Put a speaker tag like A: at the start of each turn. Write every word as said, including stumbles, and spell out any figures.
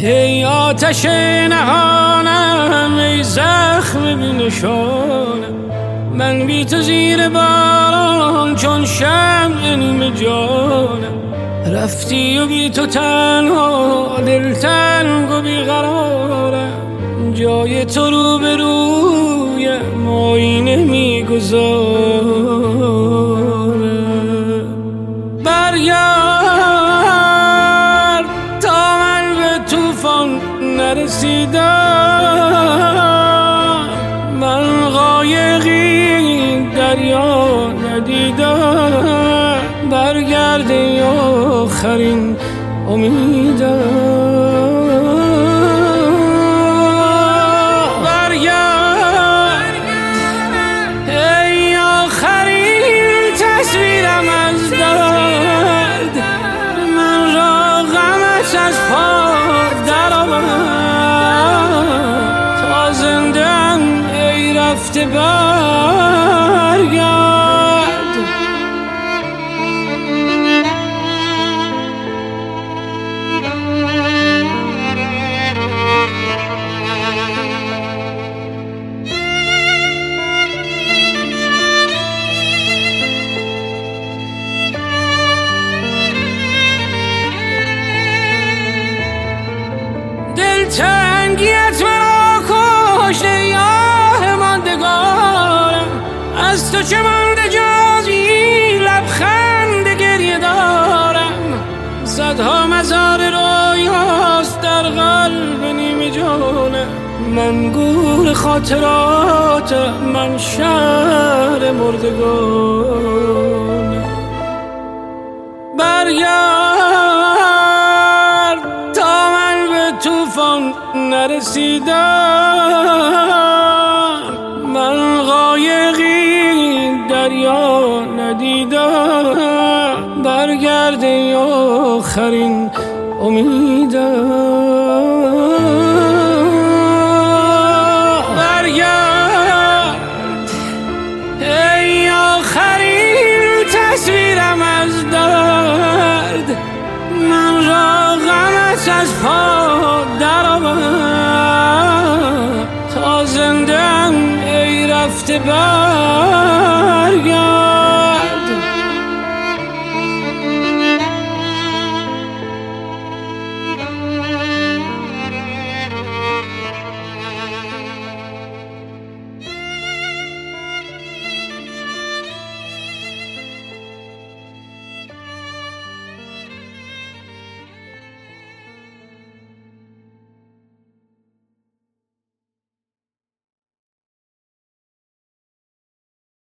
A: ای آتش نهانم، ای زخم بی نشانم، من بی تو زیر باران چون شمع نیمه جانم. رفتی و بی تو تنها دلتنگ و بیقرارم، جای تو رو به رویم آینه میگذارم. برگرد تا من به طوفان نرسیدم، من قایقی دریا ندیدم. برگرد ای آخرین امیدم، برگرد ای آخرین تصویرم از درد، من را غمت از پا درآورد. تا زنده‌ام ای رفته برگرد. دلتنگیت مرا کشت ای آه ماندگارم، از تو چه مانده جز این لبخند گریه دارم. صدها مزار رویاست در قلب نیمه جانم، من گور خاطراتم، من شهر مردگانم. برگرد تا من به طوفان نرسیدم، من قایقی دریا ندیدم. برگرد ای آخرین امیدم، برگرد ای آخرین تصویرم از درد، من را غمت از پا درآورد. تا زنده‌ام ای رفته برگرد.